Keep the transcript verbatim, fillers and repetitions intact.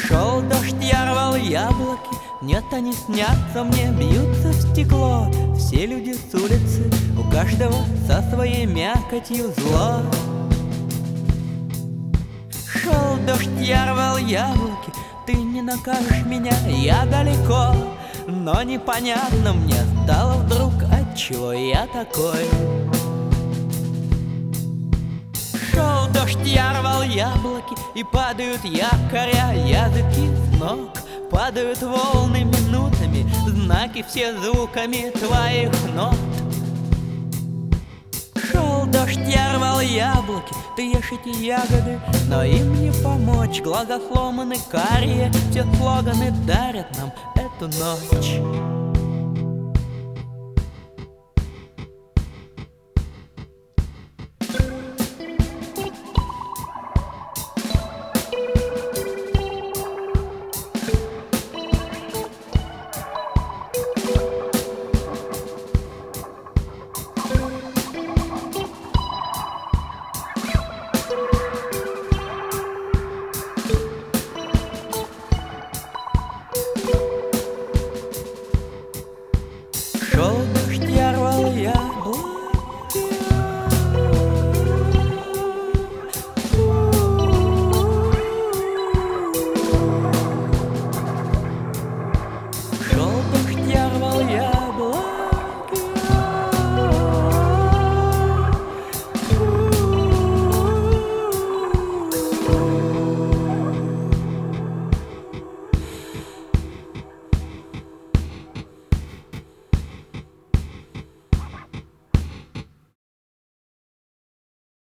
Шел дождь, я рвал яблоки, нет, они снятся мне, бьются в стекло. Все люди с улицы, у каждого со своей мякотью зло. Шел дождь, я рвал яблоки, ты не накажешь меня, я далеко. Но непонятно мне стало вдруг, отчего я такой. Шел дождь, я рвал яблоки, и падают якоря, языки с ног. Падают волны минутами, знаки все звуками твоих нот. Шел дождь, я рвал яблоки, ты ешь эти ягоды, но им не помочь. Глаза сломаны карие, все слоганы дарят нам эту ночь.